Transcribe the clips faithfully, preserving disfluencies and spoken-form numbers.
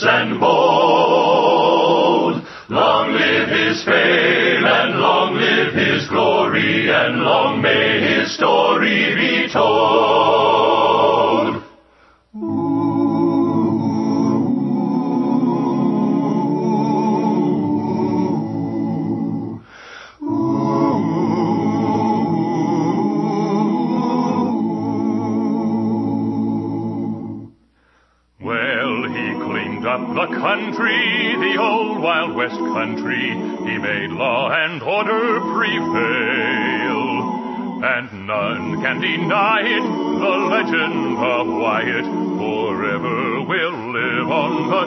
courageous and bold. Long live his fame, and long live his glory, and long may his story be told. The country, the old Wild West country, he made law and order prevail. And none can deny it, the legend of Wyatt forever will live on the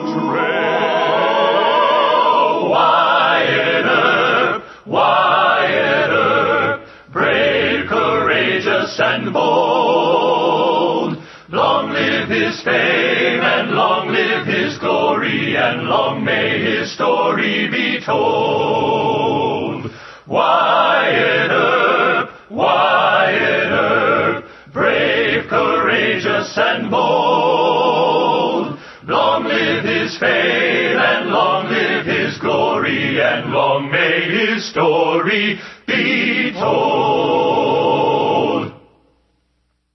trail. Wyatt Earp, Wyatt Earp, brave, courageous, and bold. Long live his fame, and long live his glory, and long may his story be told. Wyatt Earp, Wyatt Earp, brave, courageous, and bold. Long live his fame, and long live his glory, and long may his story be told.